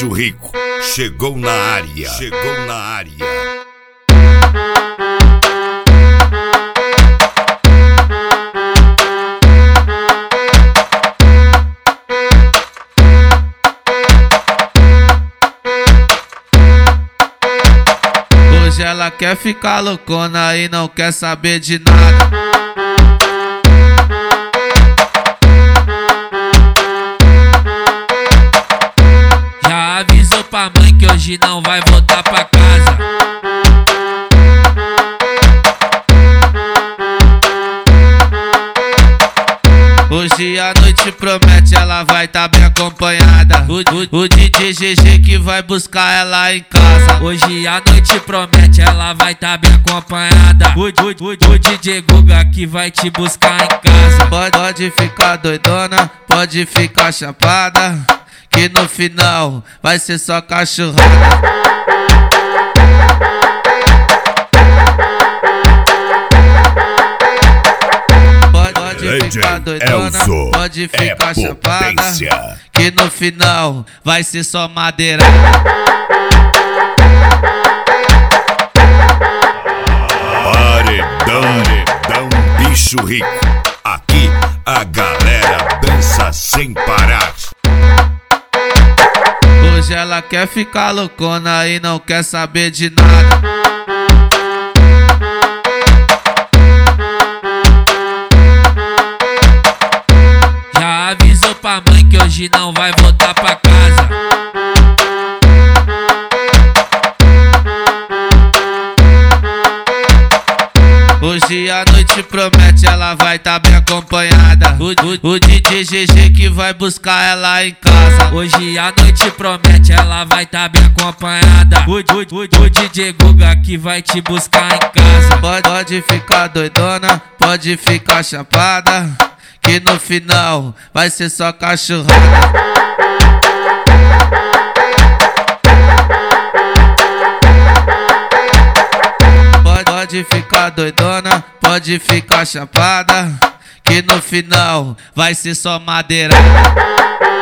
Bicho Rico chegou na área. Chegou na área. Hoje ela quer ficar loucona e não quer saber de nada. Já avisou pra mãe que hoje não vai voltar pra casa. Hoje a noite promete, ela vai tá bem acompanhada. O DJ GG que vai buscar ela em casa. Hoje a noite promete, ela vai tá bem acompanhada. O DJ Guga que vai te buscar em casa. Pode ficar doidona, pode ficar chapada, que no final vai ser só cachorrada. Pode ficar doidona, pode ficar chapada, que no final vai ser só madeira. Paredão Bicho Rico. Aqui a galera dança sem parar. Hoje ela quer ficar loucona e não quer saber de nada. Já avisou pra mãe que hoje não vai voltar pra casa. Hoje a noite promete, ela vai tá bem acompanhada. O DJ GG que vai buscar ela em casa. Hoje a noite promete, ela vai tá bem acompanhada. O DJ Guga que vai te buscar em casa. Pode ficar doidona, pode ficar chapada, que no final vai ser só cachorrada. Pode ficar doidona, pode ficar chapada, que no final vai ser só madeira.